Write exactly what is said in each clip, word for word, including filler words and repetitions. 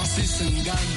Francis Ngannou.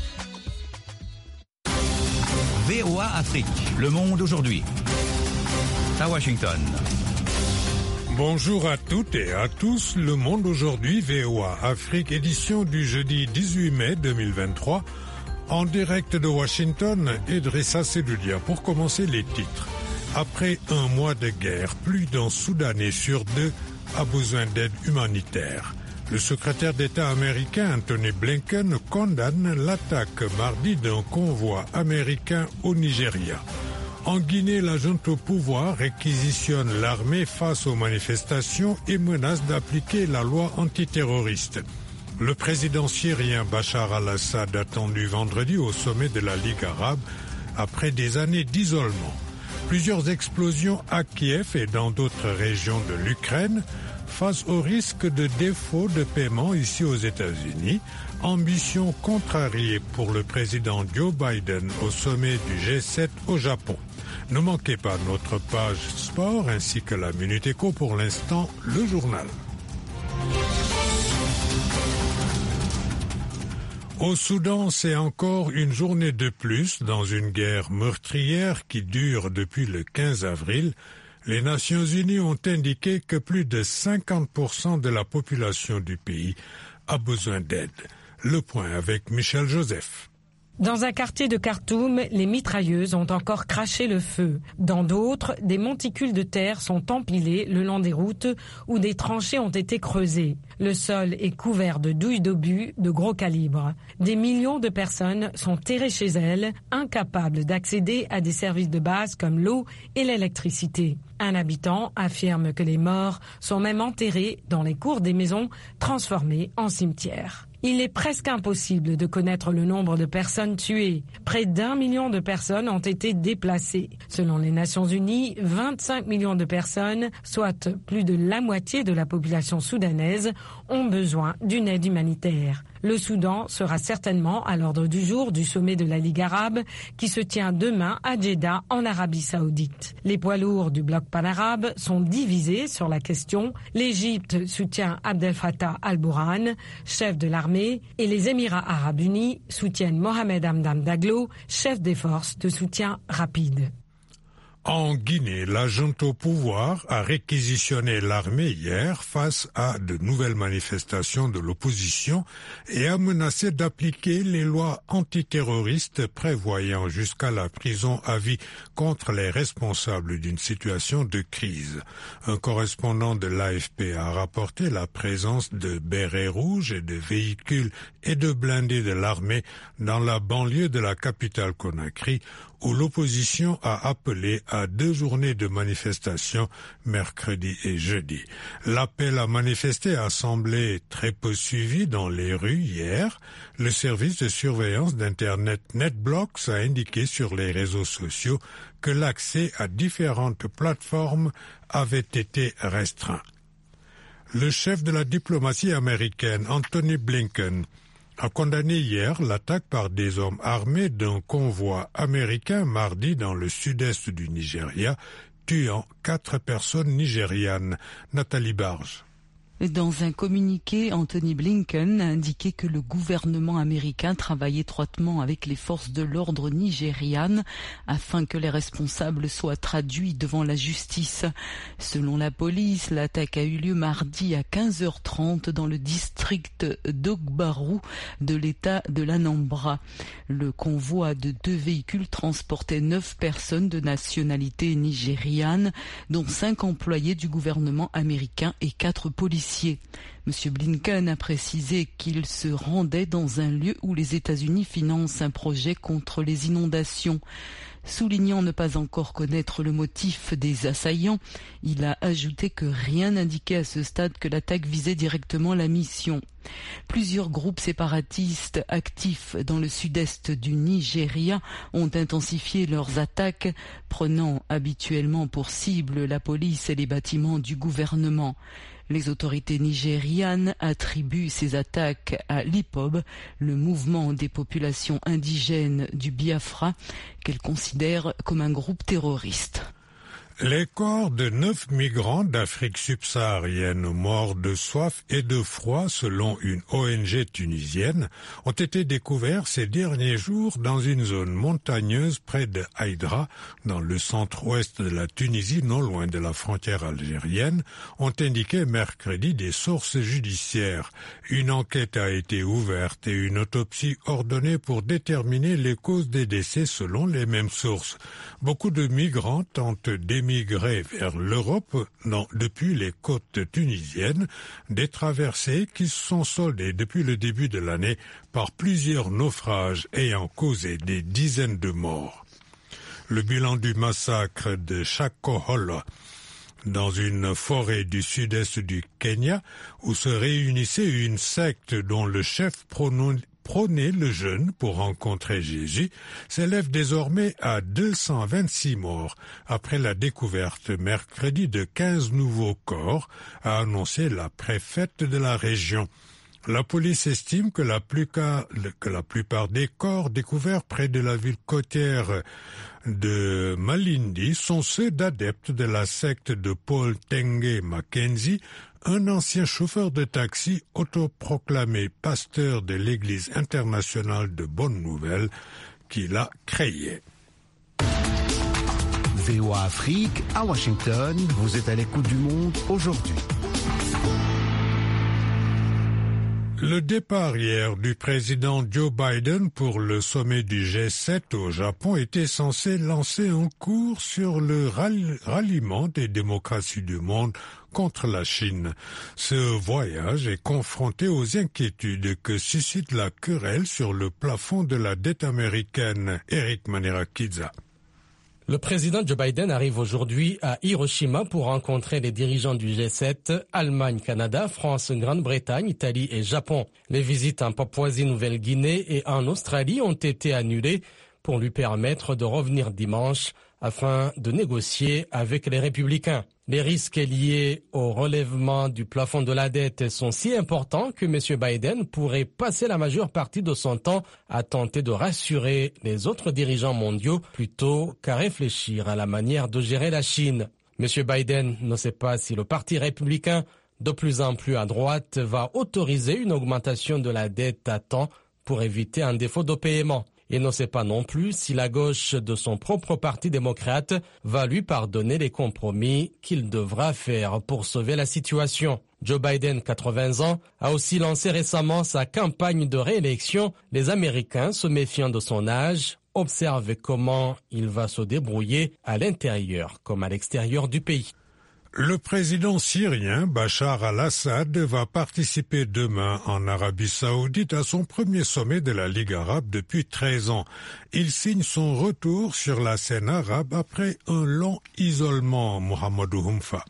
V O A Afrique, Le Monde aujourd'hui. À Washington. Bonjour à toutes et à tous, Le Monde aujourd'hui, V O A Afrique, édition du jeudi dix-huit mai deux mille vingt-trois. En direct de Washington, Idrissa Seloudia. Pour commencer, les titres. Après un mois de guerre, plus d'un Soudanais sur deux a besoin d'aide humanitaire. Le secrétaire d'État américain Anthony Blinken condamne l'attaque mardi d'un convoi américain au Nigeria. En Guinée, la junte au pouvoir réquisitionne l'armée face aux manifestations et menace d'appliquer la loi antiterroriste. Le président syrien Bachar al-Assad attendu vendredi au sommet de la Ligue arabe après des années d'isolement. Plusieurs explosions à Kiev et dans d'autres régions de l'Ukraine face au risque de défaut de paiement ici aux États-Unis. Ambition contrariée pour le président Joe Biden au sommet du G sept au Japon. Ne manquez pas notre page sport ainsi que la Minute Éco. Pour l'instant, le journal. Au Soudan, c'est encore une journée de plus dans une guerre meurtrière qui dure depuis le quinze avril. Les Nations Unies ont indiqué que plus de cinquante pour cent de la population du pays a besoin d'aide. Le point avec Michel Joseph. Dans un quartier de Khartoum, les mitrailleuses ont encore craché le feu. Dans d'autres, des monticules de terre sont empilés le long des routes où des tranchées ont été creusées. Le sol est couvert de douilles d'obus de gros calibre. Des millions de personnes sont terrées chez elles, incapables d'accéder à des services de base comme l'eau et l'électricité. Un habitant affirme que les morts sont même enterrés dans les cours des maisons transformées en cimetières. Il est presque impossible de connaître le nombre de personnes tuées. Près d'un million de personnes ont été déplacées. Selon les Nations Unies, vingt-cinq millions de personnes, soit plus de la moitié de la population soudanaise, ont besoin d'une aide humanitaire. Le Soudan sera certainement à l'ordre du jour du sommet de la Ligue arabe qui se tient demain à Djeddah en Arabie saoudite. Les poids lourds du bloc panarabe sont divisés sur la question. L'Égypte soutient Abdel Fattah al-Burhan, chef de l'armée, et les Émirats arabes unis soutiennent Mohamed Hamdan Daglo, chef des forces de soutien rapide. En Guinée, la junte au pouvoir a réquisitionné l'armée hier face à de nouvelles manifestations de l'opposition et a menacé d'appliquer les lois antiterroristes prévoyant jusqu'à la prison à vie contre les responsables d'une situation de crise. Un correspondant de l'A F P a rapporté la présence de bérets rouges et de véhicules et de blindés de l'armée dans la banlieue de la capitale Conakry, où l'opposition a appelé à deux journées de manifestation mercredi et jeudi. L'appel à manifester a semblé très peu suivi dans les rues hier. Le service de surveillance d'Internet NetBlocks a indiqué sur les réseaux sociaux que l'accès à différentes plateformes avait été restreint. Le chef de la diplomatie américaine, Anthony Blinken, a condamné hier l'attaque par des hommes armés d'un convoi américain mardi dans le sud-est du Nigeria, tuant quatre personnes nigérianes. Nathalie Barge. Dans un communiqué, Anthony Blinken a indiqué que le gouvernement américain travaille étroitement avec les forces de l'ordre nigérianes afin que les responsables soient traduits devant la justice. Selon la police, l'attaque a eu lieu mardi à quinze heures trente dans le district d'Ogbaru de l'état de l'Anambra. Le convoi de deux véhicules transportait neuf personnes de nationalité nigériane, dont cinq employés du gouvernement américain et quatre policiers. Monsieur Blinken a précisé qu'il se rendait dans un lieu où les États-Unis financent un projet contre les inondations. Soulignant ne pas encore connaître le motif des assaillants, il a ajouté que rien n'indiquait à ce stade que l'attaque visait directement la mission. Plusieurs groupes séparatistes actifs dans le sud-est du Nigeria ont intensifié leurs attaques, prenant habituellement pour cible la police et les bâtiments du gouvernement. Les autorités nigérianes attribuent ces attaques à l'I P O B, le mouvement des populations indigènes du Biafra, qu'elles considèrent comme un groupe terroriste. Les corps de neuf migrants d'Afrique subsaharienne morts de soif et de froid, selon une O N G tunisienne, ont été découverts ces derniers jours dans une zone montagneuse près de Haïdra, dans le centre-ouest de la Tunisie, non loin de la frontière algérienne, ont indiqué mercredi des sources judiciaires. Une enquête a été ouverte et une autopsie ordonnée pour déterminer les causes des décès selon les mêmes sources. Beaucoup de migrants tentent d'émigrer vers l'Europe non, depuis les côtes tunisiennes, des traversées qui se sont soldées depuis le début de l'année par plusieurs naufrages ayant causé des dizaines de morts. Le bilan du massacre de Shakahola, dans une forêt du sud-est du Kenya, où se réunissait une secte dont le chef pronon prôner le jeûne pour rencontrer Jésus, s'élève désormais à deux cent vingt-six morts après la découverte mercredi de quinze nouveaux corps, a annoncé la préfète de la région. La police estime que la plupart, que la plupart des corps découverts près de la ville côtière de Malindi sont ceux d'adeptes de la secte de Paul Tengue Mackenzie, un ancien chauffeur de taxi autoproclamé pasteur de l'Église internationale de Bonne Nouvelle qui l'a créé. V O A Afrique, à Washington, vous êtes à l'écoute du monde aujourd'hui. Le départ hier du président Joe Biden pour le sommet du G sept au Japon était censé lancer un cours sur le ralliement des démocraties du monde contre la Chine. Ce voyage est confronté aux inquiétudes que suscite la querelle sur le plafond de la dette américaine. Eric Manirakiza. Le président Joe Biden arrive aujourd'hui à Hiroshima pour rencontrer les dirigeants du G sept, Allemagne, Canada, France, Grande-Bretagne, Italie et Japon. Les visites en Papouasie-Nouvelle-Guinée et en Australie ont été annulées pour lui permettre de revenir dimanche afin de négocier avec les républicains. Les risques liés au relèvement du plafond de la dette sont si importants que M. Biden pourrait passer la majeure partie de son temps à tenter de rassurer les autres dirigeants mondiaux plutôt qu'à réfléchir à la manière de gérer la Chine. M. Biden ne sait pas si le Parti républicain, de plus en plus à droite, va autoriser une augmentation de la dette à temps pour éviter un défaut de paiement. Il ne sait pas non plus si la gauche de son propre parti démocrate va lui pardonner les compromis qu'il devra faire pour sauver la situation. Joe Biden, quatre-vingts ans, a aussi lancé récemment sa campagne de réélection. Les Américains, se méfiant de son âge, observent comment il va se débrouiller à l'intérieur comme à l'extérieur du pays. Le président syrien Bachar al-Assad va participer demain en Arabie Saoudite à son premier sommet de la Ligue arabe depuis treize ans. Il signe son retour sur la scène arabe après un long isolement. Mohamedou Humfa.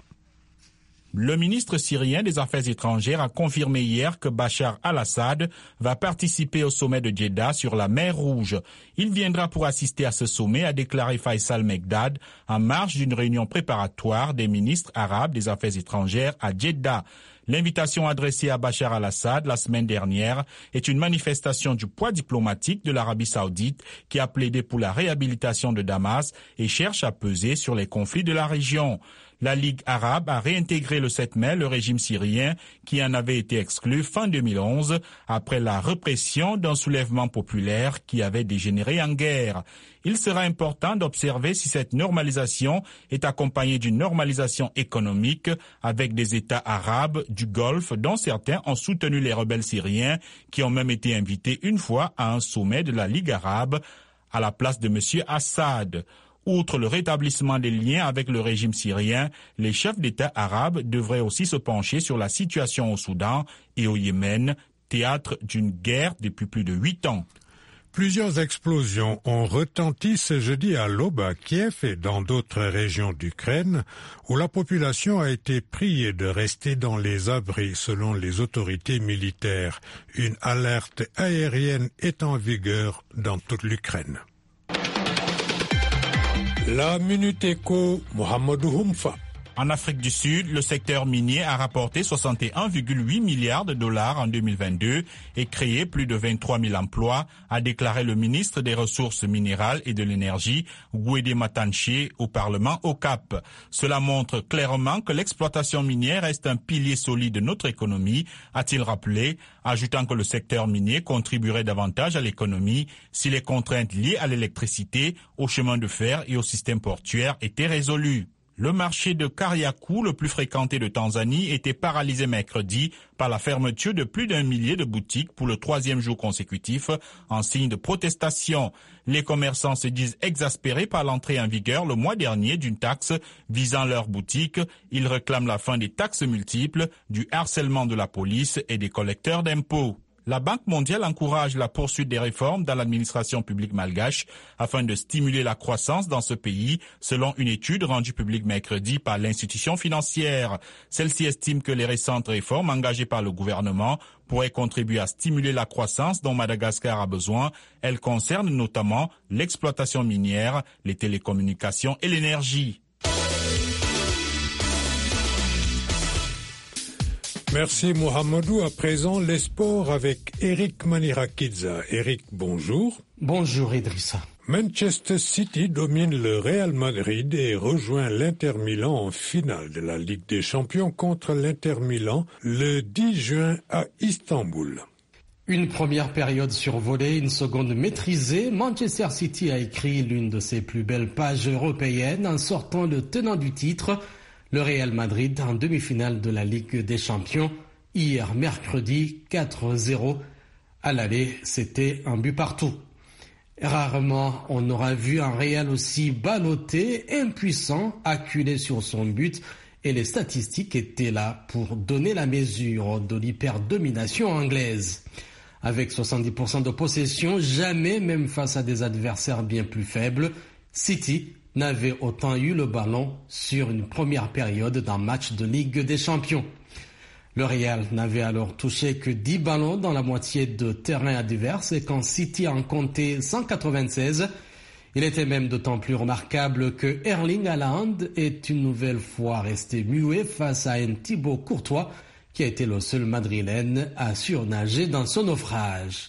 Le ministre syrien des Affaires étrangères a confirmé hier que Bachar al-Assad va participer au sommet de Jeddah sur la mer Rouge. Il viendra pour assister à ce sommet, a déclaré Faisal Mekdad, en marge d'une réunion préparatoire des ministres arabes des Affaires étrangères à Jeddah. L'invitation adressée à Bachar al-Assad la semaine dernière est une manifestation du poids diplomatique de l'Arabie saoudite qui a plaidé pour la réhabilitation de Damas et cherche à peser sur les conflits de la région. La Ligue arabe a réintégré le sept mai le régime syrien qui en avait été exclu fin deux mille onze après la répression d'un soulèvement populaire qui avait dégénéré en guerre. Il sera important d'observer si cette normalisation est accompagnée d'une normalisation économique avec des États arabes du Golfe dont certains ont soutenu les rebelles syriens qui ont même été invités une fois à un sommet de la Ligue arabe à la place de M. Assad. Outre le rétablissement des liens avec le régime syrien, les chefs d'État arabes devraient aussi se pencher sur la situation au Soudan et au Yémen, théâtre d'une guerre depuis plus de huit ans. Plusieurs explosions ont retenti ce jeudi à l'aube à Kiev et dans d'autres régions d'Ukraine, où la population a été priée de rester dans les abris selon les autorités militaires. Une alerte aérienne est en vigueur dans toute l'Ukraine. La Minute Éco, Mohamedou Humfa. En Afrique du Sud, le secteur minier a rapporté soixante et un virgule huit milliards de dollars en deux mille vingt-deux et créé plus de vingt-trois mille emplois, a déclaré le ministre des Ressources minérales et de l'énergie, Gwede Matanche, au Parlement au Cap. Cela montre clairement que l'exploitation minière reste un pilier solide de notre économie, a-t-il rappelé, ajoutant que le secteur minier contribuerait davantage à l'économie si les contraintes liées à l'électricité, au chemin de fer et au système portuaire étaient résolues. Le marché de Kariakou, le plus fréquenté de Tanzanie, était paralysé mercredi par la fermeture de plus d'un millier de boutiques pour le troisième jour consécutif en signe de protestation. Les commerçants se disent exaspérés par l'entrée en vigueur le mois dernier d'une taxe visant leurs boutiques. Ils réclament la fin des taxes multiples, du harcèlement de la police et des collecteurs d'impôts. La Banque mondiale encourage la poursuite des réformes dans l'administration publique malgache afin de stimuler la croissance dans ce pays, selon une étude rendue publique mercredi par l'institution financière. Celle-ci estime que les récentes réformes engagées par le gouvernement pourraient contribuer à stimuler la croissance dont Madagascar a besoin. Elles concernent notamment l'exploitation minière, les télécommunications et l'énergie. Merci Mohamedou. À présent, les sports avec Eric Manirakidza. Eric, bonjour. Bonjour Idrissa. Manchester City domine le Real Madrid et rejoint l'Inter Milan en finale de la Ligue des Champions contre l'Inter Milan le dix juin à Istanbul. Une première période survolée, une seconde maîtrisée. Manchester City a écrit l'une de ses plus belles pages européennes en sortant le tenant du titre, le Real Madrid, en demi-finale de la Ligue des Champions. Hier, mercredi, quatre zéro. À l'aller, c'était un but partout. Rarement on aura vu un Real aussi ballotté, impuissant, acculé sur son but, et les statistiques étaient là pour donner la mesure de l'hyperdomination anglaise. Avec soixante-dix pour cent de possession, jamais, même face à des adversaires bien plus faibles, City n'avait autant eu le ballon sur une première période d'un match de Ligue des Champions. Le Real n'avait alors touché que dix ballons dans la moitié de terrain adverse et quand City en comptait cent quatre-vingt-seize, il était même d'autant plus remarquable que Erling Haaland est une nouvelle fois resté muet face à un Thibaut Courtois qui a été le seul madrilène à surnager dans son naufrage.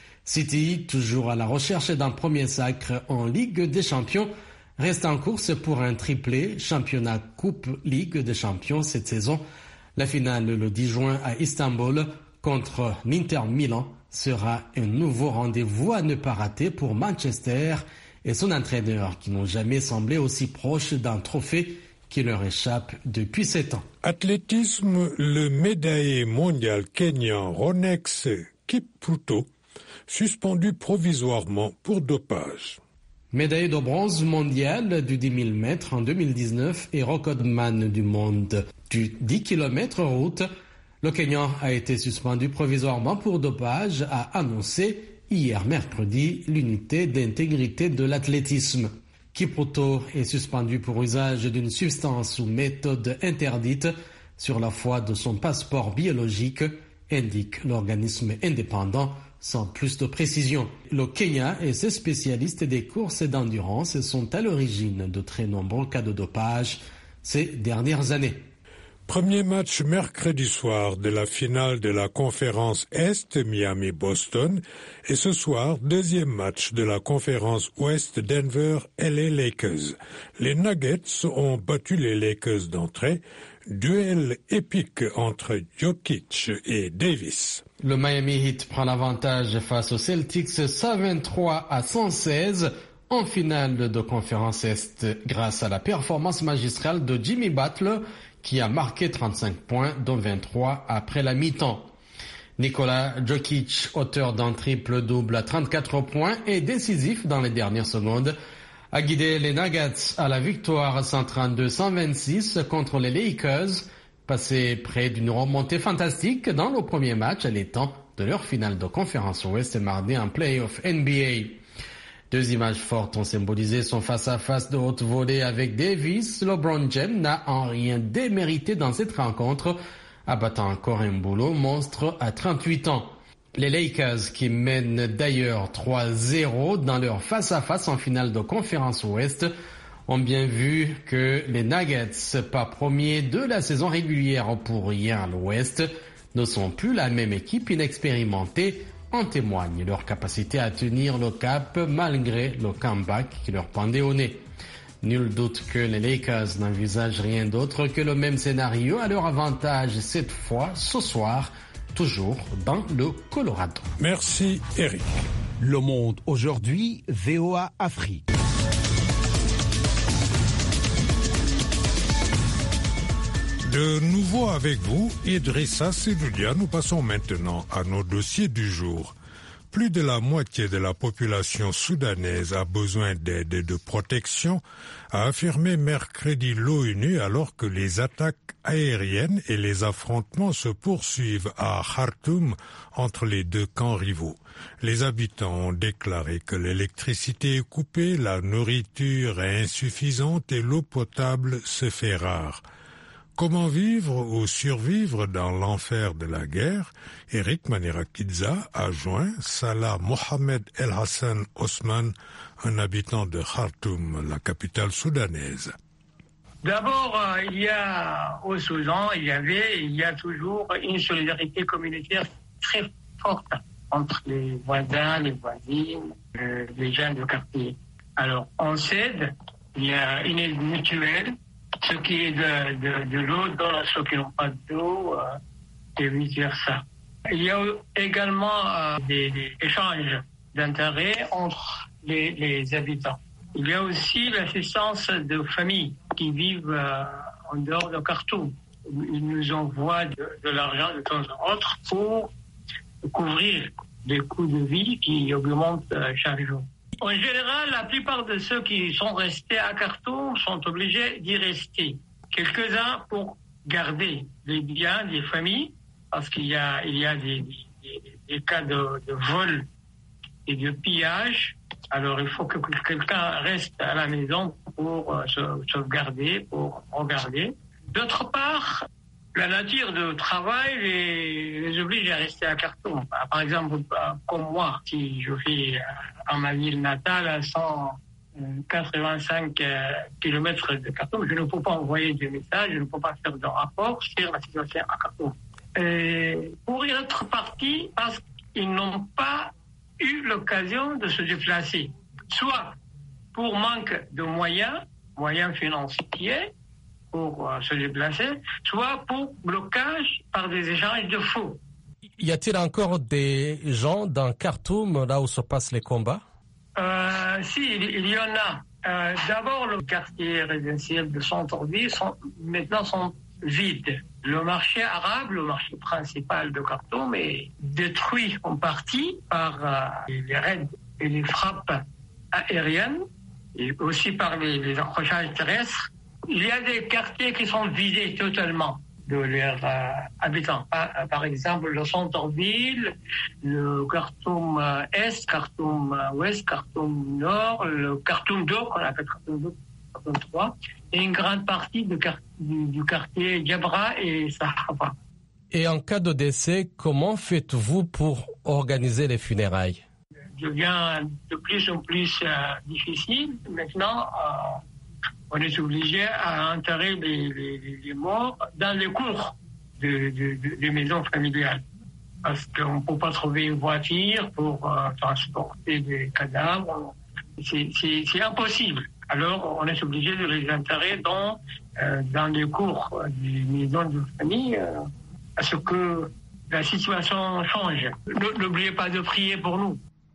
City, toujours à la recherche d'un premier sacre en Ligue des Champions, reste en course pour un triplé championnat Coupe Ligue des Champions cette saison. La finale le dix juin à Istanbul contre l'Inter Milan sera un nouveau rendez-vous à ne pas rater pour Manchester et son entraîneur qui n'ont jamais semblé aussi proches d'un trophée qui leur échappe depuis sept ans. Athlétisme, le médaillé mondial kenyan Ronex Kipruto suspendu provisoirement pour dopage. Médaillé de bronze mondial du dix mille mètres en deux mille dix-neuf et recordman du monde du dix kilomètres route, le Kenyan a été suspendu provisoirement pour dopage, a annoncé hier mercredi l'unité d'intégrité de l'athlétisme. Kipruto est suspendu pour usage d'une substance ou méthode interdite sur la foi de son passeport biologique, indique l'organisme indépendant sans plus de précision. Le Kenya et ses spécialistes des courses d'endurance sont à l'origine de très nombreux cas de dopage ces dernières années. Premier match mercredi soir de la finale de la conférence Est Miami-Boston et ce soir, deuxième match de la conférence Ouest Denver-L A Lakers. Les Nuggets ont battu les Lakers d'entrée. Duel épique entre Jokic et Davis. Le Miami Heat prend l'avantage face aux Celtics cent vingt-trois à cent seize en finale de conférence Est grâce à la performance magistrale de Jimmy Butler qui a marqué trente-cinq points dont vingt-trois après la mi-temps. Nikola Jokic, auteur d'un triple-double à trente-quatre points et décisif dans les dernières secondes, a guidé les Nuggets à la victoire cent trente-deux à cent vingt-six contre les Lakers, passé près d'une remontée fantastique dans le premier match allaitant de leur finale de conférence Ouest mardi en play-off N B A. Deux images fortes ont symbolisé son face-à-face de haute volée avec Davis. LeBron James n'a en rien démérité dans cette rencontre, abattant encore un boulot monstre à trente-huit ans. Les Lakers, qui mènent d'ailleurs trois zéro dans leur face-à-face en finale de conférence Ouest, ont bien vu que les Nuggets, pas premiers de la saison régulière pour rien à l'Ouest, ne sont plus la même équipe inexpérimentée. En témoigne leur capacité à tenir le cap malgré le comeback qui leur pendait au nez. Nul doute que les Lakers n'envisagent rien d'autre que le même scénario à leur avantage cette fois, ce soir, toujours dans le Colorado. Merci Eric. Le Monde aujourd'hui, V O A Afrique. De nouveau avec vous, Idrissa Sidoudia, nous passons maintenant à nos dossiers du jour. Plus de la moitié de la population soudanaise a besoin d'aide et de protection, a affirmé mercredi l'ONU alors que les attaques aériennes et les affrontements se poursuivent à Khartoum entre les deux camps rivaux. Les habitants ont déclaré que l'électricité est coupée, la nourriture est insuffisante et l'eau potable se fait rare. Comment vivre ou survivre dans l'enfer de la guerre? Eric Manirakidza a joint Salah Mohamed El Hassan Osman, un habitant de Khartoum, la capitale soudanaise. D'abord, euh, il y a au Soudan, il y avait, il y a toujours une solidarité communautaire très forte entre les voisins, les voisines, euh, les gens de quartier. Alors, on s'aide, il y a une aide mutuelle. Ceux qui est de, de, de l'eau donne à ceux qui n'ont pas d'eau, euh, et vice-versa. Il y a également euh, des, des échanges d'intérêts entre les, les habitants. Il y a aussi l'assistance de familles qui vivent euh, en dehors de Khartoum. Ils nous envoient de, de l'argent de temps en autre pour couvrir les coûts de vie qui augmentent euh, chaque jour. En général, la plupart de ceux qui sont restés à Khartoum sont obligés d'y rester. Quelques-uns pour garder les biens des familles, parce qu'il y a, il y a des, des, des cas de, de vol et de pillage. Alors, il faut que quelqu'un reste à la maison pour euh, se sauvegarder, pour regarder. D'autre part, la nature de travail les, les oblige à rester à Khartoum. Par exemple, comme moi, si je vis en ma ville natale à cent quatre-vingt-cinq kilomètres de Khartoum, je ne peux pas envoyer des messages, je ne peux pas faire de rapport sur la situation à Khartoum. Et pour y être partis, parce qu'ils n'ont pas eu l'occasion de se déplacer, soit pour manque de moyens, moyens financiers, pour euh, se déplacer, soit pour blocage par des échanges de faux. Y a-t-il encore des gens dans Khartoum, là où se passent les combats? euh, Si, il, il y en a. Euh, d'abord, le quartier résidentiel de centre-ville sont, maintenant sont vides. Le marché arabe, le marché principal de Khartoum, est détruit en partie par euh, les raids et les frappes aériennes, et aussi par les, les accrochages terrestres. Il y a des quartiers qui sont vidés totalement de leurs euh, habitants. Par, par exemple, le centre-ville, le Khartoum euh, Est, Khartoum euh, Ouest, Khartoum Nord, le Khartoum deux, qu'on appelle Khartoum deux, Khartoum trois, et une grande partie de, du, du quartier Diabra et Sahaba. Et en cas de décès, comment faites-vous pour organiser les funérailles? Devient de plus en plus euh, difficile. Maintenant, euh, on est obligé à enterrer les, les, les morts dans les cours de, de, de, de maisons familiales. Parce qu'on ne peut pas trouver une voiture pour euh, transporter des cadavres. C'est, c'est, c'est impossible. Alors, on est obligé de les enterrer dans, euh, dans les cours des maisons de famille, euh, parce que la situation change. N'oubliez pas de prier pour nous.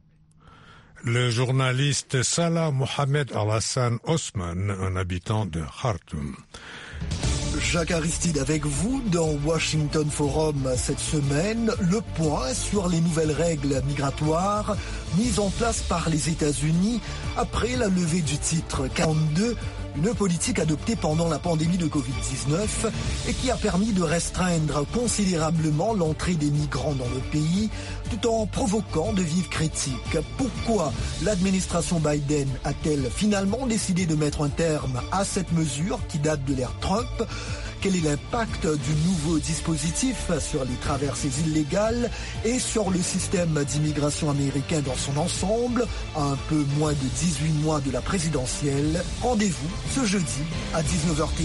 Le journaliste Salah Mohamed Al Hassan Osman, un habitant de Khartoum. Jacques Aristide avec vous dans Washington Forum cette semaine. Le point sur les nouvelles règles migratoires mises en place par les États-Unis après la levée du titre quarante-deux, une politique adoptée pendant la pandémie de covid dix-neuf et qui a permis de restreindre considérablement l'entrée des migrants dans le pays tout en provoquant de vives critiques. Pourquoi l'administration Biden a-t-elle finalement décidé de mettre un terme à cette mesure qui date de l'ère Trump? Quel est l'impact du nouveau dispositif sur les traversées illégales et sur le système d'immigration américain dans son ensemble? À un peu moins de dix-huit mois de la présidentielle, rendez-vous ce jeudi à dix-neuf heures T.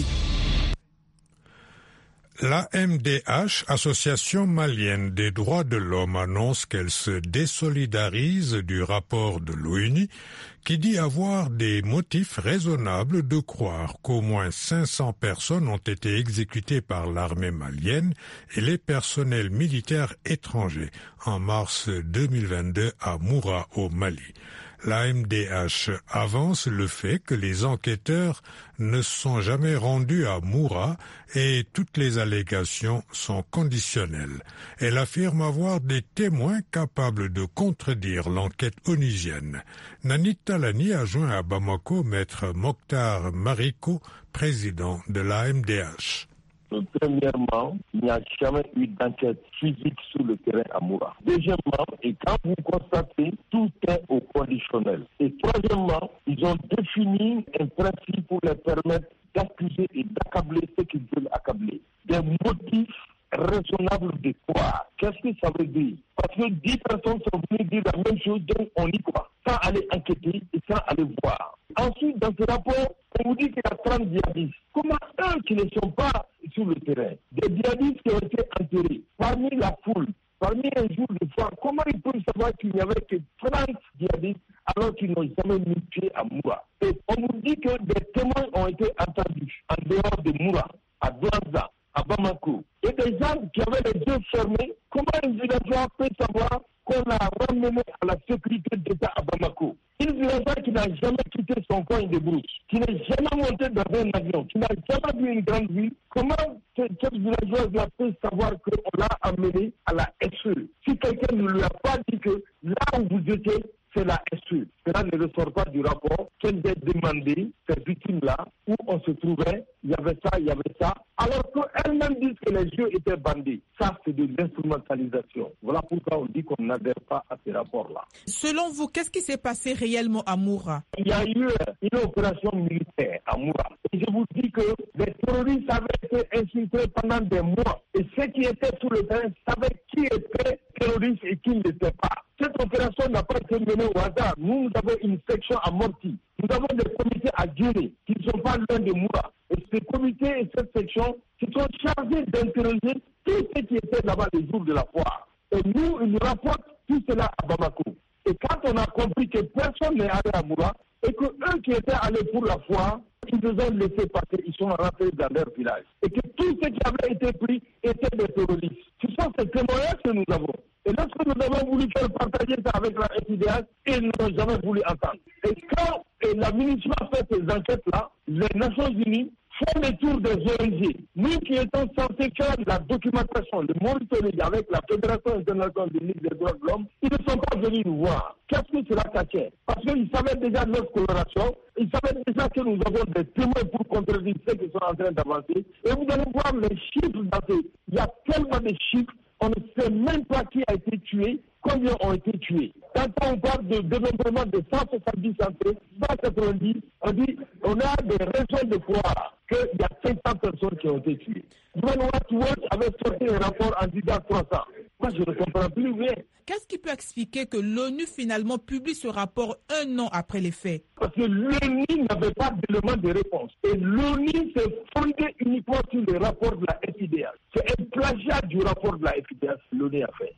La M D H, Association malienne des droits de l'homme, annonce qu'elle se désolidarise du rapport de l'ONU qui dit avoir des motifs raisonnables de croire qu'au moins cinq cents personnes ont été exécutées par l'armée malienne et les personnels militaires étrangers en mars deux mille vingt-deux à Moura au Mali. La M D H avance le fait que les enquêteurs ne sont jamais rendus à Moura et toutes les allégations sont conditionnelles. Elle affirme avoir des témoins capables de contredire l'enquête onusienne. Nanit Talani a joint à Bamako Maître Mokhtar Mariko, président de la M D H. Premièrement, il n'y a jamais eu d'enquête physique sur le terrain à Moura. Deuxièmement, et quand vous constatez, tout est au conditionnel. Et troisièmement, ils ont défini un principe pour les permettre d'accuser et d'accabler ceux qu'ils veulent accabler. Des motifs raisonnables de croire. Qu'est-ce que ça veut dire? Parce que dix personnes sont venues dire la même chose, donc on y croit, sans aller enquêter et sans aller voir. Ensuite, dans ce rapport, on vous dit qu'il y a trente djihadistes. Comment eux qui ne sont pas sur le terrain, des djihadistes qui ont été enterrés parmi la foule, parmi un jour de foire, comment ils peuvent savoir qu'il n'y avait que trente djihadistes alors qu'ils n'ont jamais mis pied à Moura? Et on nous dit que des témoins ont été entendus en dehors de Moura, à Douaza, à Bamako. Et des gens qui avaient les yeux fermés, comment un villageois peut savoir qu'on l'a ramené à la sécurité d'État à Bamako? Une villageois qui n'a jamais quitté son coin de brousse, qui n'est jamais monté dans un avion, qui n'a jamais vu une grande ville, comment cette, cette villageoise-là peut savoir qu'on l'a amené à la S E? Si quelqu'un ne lui a pas dit que là où vous étiez, c'est la S E. Cela ne ressort pas du rapport qu'elle a demandé, ces victimes-là, où on se trouvait, il y avait ça, il y avait ça, alors qu'elles-mêmes disent que les yeux étaient bandés. Ça, c'est de l'instrumentalisation. Voilà pourquoi on dit qu'on n'adhère pas à ces rapports-là. Selon vous, qu'est-ce qui s'est passé réellement à Moura? Il y a eu une opération militaire à Moura. Et je vous dis que les terroristes avaient été infiltrés pendant des mois. Et ceux qui étaient sur le terrain savaient qui était terroriste et qui ne l'était pas. Cette opération n'a pas été menée au hasard. Nous, nous avons une section à Morti. Nous avons des comités à Guinée qui ne sont pas loin de Moura. Et ces comités et cette section qui sont chargés d'interroger tous ceux qui étaient là-bas les jours de la foire. Et nous, ils nous rapportent tout cela à Bamako. Et quand on a compris que personne n'est allé à Moura et que eux qui étaient allés pour la foire, ils nous ont laissé passer, ils sont rentrés dans leur village. Et que tous ceux qui avaient été pris étaient des terroristes. Ce sont ces témoignages que nous avons. Et lorsque nous avons voulu faire partager ça avec la F I D H, ils n'ont jamais voulu entendre. Et quand et la ministre a fait ces enquêtes-là, les Nations Unies font le tour des O N G. Nous qui étions censés faire la documentation, le monitoring avec la Fédération internationale des Ligues des droits de l'homme, ils ne sont pas venus nous voir. Qu'est-ce que cela cachait? Parce qu'ils savaient déjà notre coloration, ils savaient déjà que nous avons des témoins pour contredire ceux qui sont en train d'avancer. Et vous allez voir les chiffres dans ces... Il y a tellement de chiffres, on ne sait même pas qui a été tué, combien ont été tués. Quand on parle de dénombrement de cent soixante-dix entrées, cent quatre-vingt-dix, on dit on a des raisons de croire qu'il y a cinq cents personnes qui ont été tuées. Human Rights Watch avait sorti un rapport en disant trois cents. Moi, je ne comprends plus rien. Qu'est-ce qui peut expliquer que l'ONU finalement publie ce rapport un an après les faits? Parce que l'ONU n'avait pas d'éléments de réponse. Et l'ONU s'est fondée uniquement sur le rapport de la F I D H. C'est un plagiat du rapport de la F I D H que l'ONU a fait.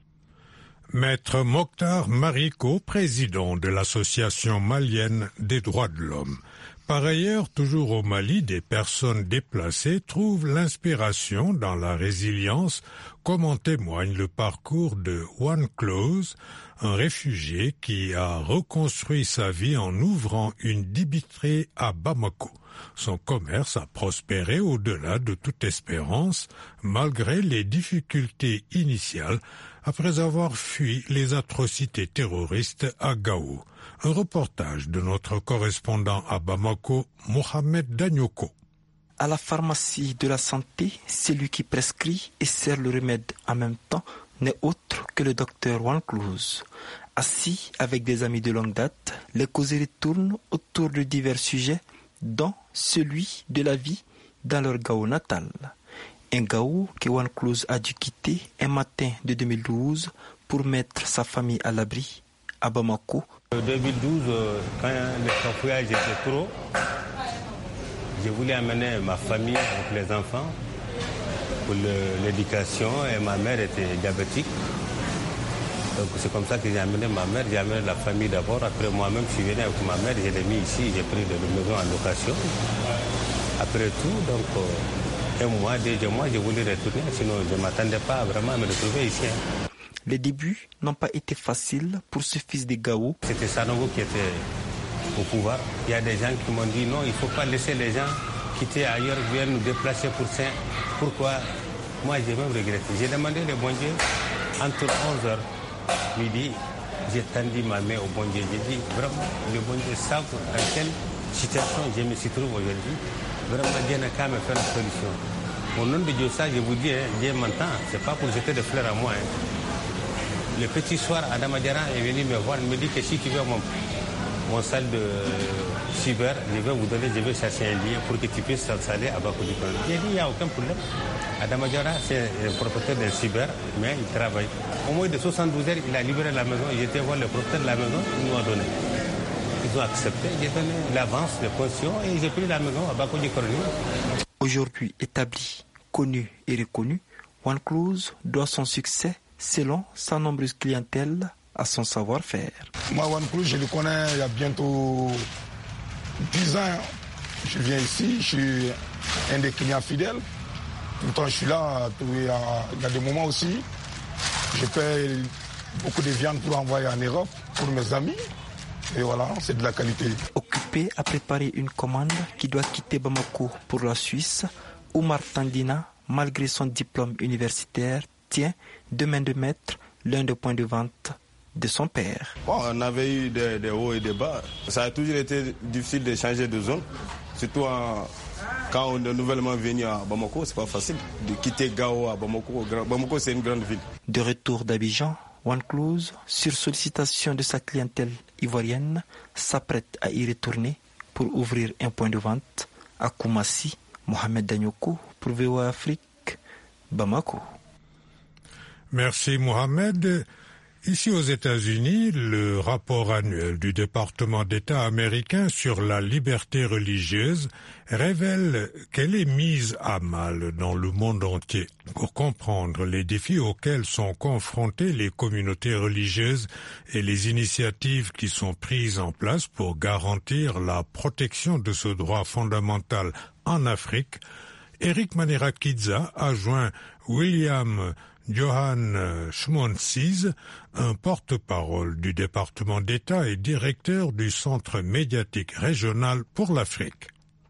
Maître Mokhtar Mariko, président de l'Association malienne des droits de l'homme. Par ailleurs, toujours au Mali, des personnes déplacées trouvent l'inspiration dans la résilience, comme en témoigne le parcours de Juan Claus, un réfugié qui a reconstruit sa vie en ouvrant une débiterie à Bamako. Son commerce a prospéré au-delà de toute espérance, malgré les difficultés initiales, après avoir fui les atrocités terroristes à Gao. Un reportage de notre correspondant à Bamako, Mohamed Danyoko. À la pharmacie de la santé, celui qui prescrit et sert le remède en même temps n'est autre que le docteur Juan Claus. Assis avec des amis de longue date, les causeries tournent autour de divers sujets, dont celui de la vie dans leur Gao natal. Un Gao que Juan Cruz a dû quitter un matin de deux mille douze pour mettre sa famille à l'abri à Bamako. En deux mille douze, quand le cafouillage était trop, je voulais amener ma famille avec les enfants pour le, l'éducation et ma mère était diabétique. Donc c'est comme ça que j'ai amené ma mère, j'ai amené la famille d'abord. Après moi-même, je suis venu avec ma mère, je l'ai mis ici, j'ai pris de la maison en location. Après tout, donc un mois, deux mois, je voulais retourner, sinon je ne m'attendais pas vraiment à me retrouver ici. Hein. Les débuts n'ont pas été faciles pour ce fils de Gao. C'était Sanogo qui était au pouvoir. Il y a des gens qui m'ont dit non, il ne faut pas laisser les gens quitter ailleurs, venir nous déplacer pour ça. Pourquoi? Moi, j'ai même regretté. J'ai demandé le bon Dieu entre onze heures midi, j'ai tendu ma main au bon Dieu. J'ai dit vraiment, le bon Dieu savent dans quelle situation je me suis trouvé aujourd'hui. Vraiment, Dieu n'a qu'à me faire une solution. Au nom de Dieu, ça, je vous dis, hein, Dieu m'entend. Ce n'est pas pour jeter des fleurs à moi. Hein. Le petit soir, Adama Diarra est venu me voir. Il me dit que si tu veux mon, mon salle de cyber, je vais vous donner, je vais chercher un lien pour que tu puisses t'installer à Bako du Kone. J'ai dit, il n'y a aucun problème. Adama Diarra, c'est le propriétaire d'un cyber, mais il travaille. Au moins de soixante-douze heures, il a libéré la maison. J'étais voir le propriétaire de la maison, ils nous ont donné. Ils ont accepté, j'ai donné l'avance, le caution et j'ai pris la maison à Bako du Kone. Aujourd'hui établi, connu et reconnu, Juan Cruz doit son succès, selon sa nombreuse clientèle, à son savoir-faire. Moi, Juan Cruz, je le connais il y a bientôt dix ans. Je viens ici, je suis un des clients fidèles. Tout le temps, je suis là. Il y a, il y a des moments aussi, je paye beaucoup de viande pour envoyer en Europe, pour mes amis. Et voilà, c'est de la qualité. Occupé à préparer une commande qui doit quitter Bamako pour la Suisse, Oumar Tandina, malgré son diplôme universitaire, tient de main de maître l'un des points de vente de son père. Bon, on avait eu des, des hauts et des bas. Ça a toujours été difficile de changer de zone, surtout en, quand on est nouvellement venu à Bamako, c'est pas facile de quitter Gao à Bamako. Bamako, c'est une grande ville. De retour d'Abidjan, Juan Cruz, sur sollicitation de sa clientèle ivoirienne, s'apprête à y retourner pour ouvrir un point de vente à Koumassi. Mohamed Danyoko pour V O A Afrique, Bamako. Merci Mohamed. Ici aux États-Unis, le rapport annuel du département d'État américain sur la liberté religieuse révèle qu'elle est mise à mal dans le monde entier. Pour comprendre les défis auxquels sont confrontées les communautés religieuses et les initiatives qui sont prises en place pour garantir la protection de ce droit fondamental en Afrique, Eric Manirakiza a joint William Johan Schmonsiz, un porte-parole du département d'État et directeur du Centre médiatique régional pour l'Afrique.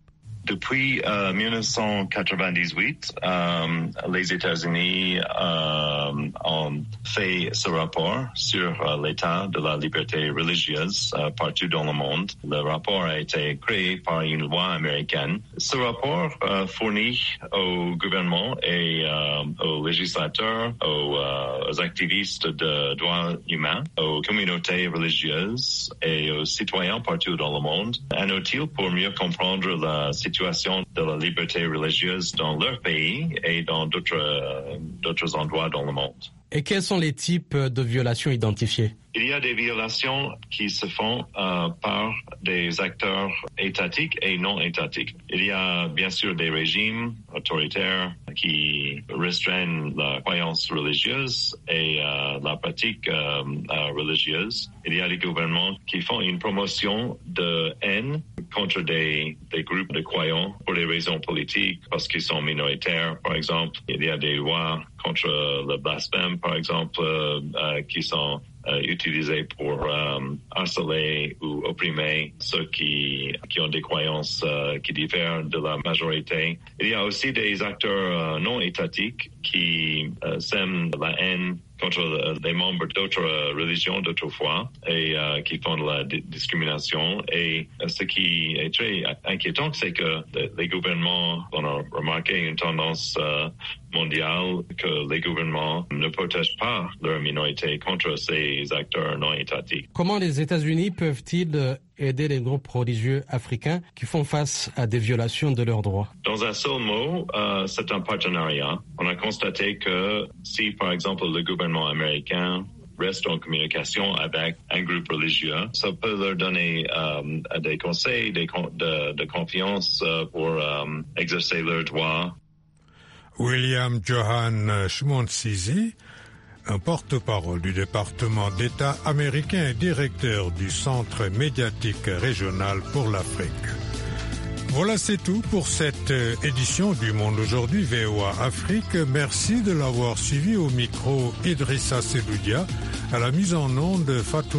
Depuis euh, mille neuf cent quatre-vingt-dix-huit, euh, les États-Unis euh, ont fait ce rapport sur euh, l'état de la liberté religieuse euh, partout dans le monde. Le rapport a été créé par une loi américaine. Ce rapport euh, fournit au gouvernement et euh, aux législateurs, aux, euh, aux activistes de droits humains, aux communautés religieuses et aux citoyens partout dans le monde un outil pour mieux comprendre la situation situation de la liberté religieuse dans leur pays et dans d'autres, euh, d'autres endroits dans le monde. Et quels sont les types de violations identifiées? Il y a des violations qui se font euh, par des acteurs étatiques et non étatiques. Il y a bien sûr des régimes autoritaires qui restreignent la croyance religieuse et euh, la pratique euh, euh, religieuse. Il y a des gouvernements qui font une promotion de haine contre des, des groupes de croyants pour des raisons politiques, parce qu'ils sont minoritaires, par exemple. Il y a des lois contre le blasphème, par exemple, euh, euh, qui sont euh, utilisées pour euh, harceler ou opprimer ceux qui, qui ont des croyances euh, qui diffèrent de la majorité. Il y a aussi des acteurs euh, non étatiques qui euh, sèment la haine contre les membres d'autres religions, d'autres foi, et euh, qui font de la di- discrimination. Et euh, ce qui est très inquiétant, c'est que les gouvernements ont remarqué une tendance euh, mondial que les gouvernements ne protègent pas leur minorité contre ces acteurs non étatiques. Comment les États-Unis peuvent-ils aider les groupes religieux africains qui font face à des violations de leurs droits? Dans un seul mot, euh, c'est un partenariat. On a constaté que si, par exemple, le gouvernement américain reste en communication avec un groupe religieux, ça peut leur donner euh, des conseils des con- de, de confiance euh, pour euh, exercer leurs droits. William Johan Schmontsizi, un porte-parole du département d'État américain et directeur du Centre médiatique régional pour l'Afrique. Voilà, c'est tout pour cette édition du Monde aujourd'hui V O A Afrique. Merci de l'avoir suivi. Au micro Idrissa Sedoudia, à la mise en onde Fatou